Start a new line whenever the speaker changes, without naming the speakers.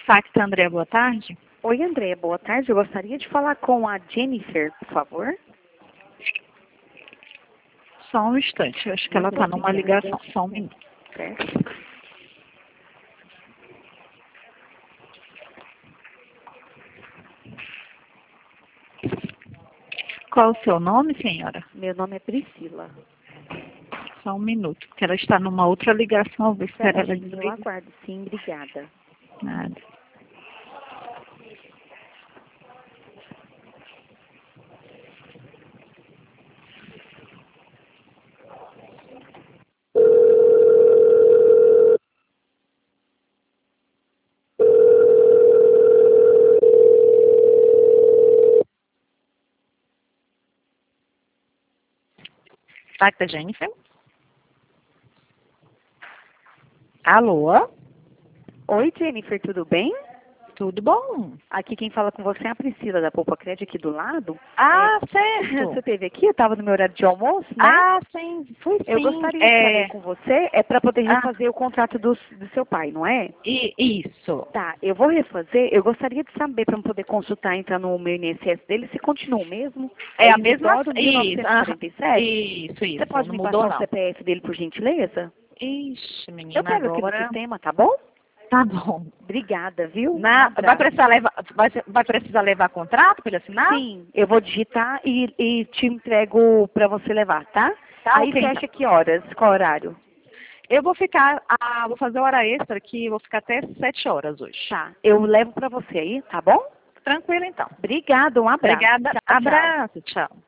Facta André, boa tarde.
Oi, André, boa tarde. Eu gostaria de falar com a Jennifer, por favor.
Só um instante, eu acho que ela está numa ligação. Só um minuto.
Certo?
Qual o seu nome, senhora?
Meu nome é Priscila.
Só um minuto, porque ela está numa outra ligação. Eu vou esperar ela
Eu
desligar.
aguardo, sim, obrigada.
Nada. Facta Jennifer? Alô?
Oi, Jennifer, tudo bem?
Tudo bom?
Aqui quem fala com você é a Priscila, da Poupa Crédito, aqui do lado.
Ah,
Você
certo.
esteve aqui, eu estava no meu horário de almoço, né?
Ah, sim, fui sim.
Eu gostaria de saber com você, para poder refazer o contrato do seu pai, não é?
Isso.
Tá, eu vou refazer. Eu gostaria de saber, para eu poder consultar, entrar no meu INSS dele, se continua o mesmo.
É a mesma...
Isidoro 1947.
Isso.
Você pode
Não
me
mudou,
passar o
não.
CPF dele, por gentileza?
Ixi,
Eu
menina,
pego aqui no
agora...
sistema, tá bom?
Tá bom.
Obrigada, viu? Um
Vai
abraço.
precisar levar contrato para ele assinar?
Sim, eu vou digitar e te entrego para você levar, tá?
Tá,
Aí
ok, então.
fecha que horas? Qual horário?
Eu vou vou fazer hora extra aqui, vou ficar até 7 horas hoje.
Tá, eu levo para você aí, tá bom?
Tranquilo, então.
Obrigada, um abraço.
Obrigada.
Tchau, tchau.
Abraço, tchau.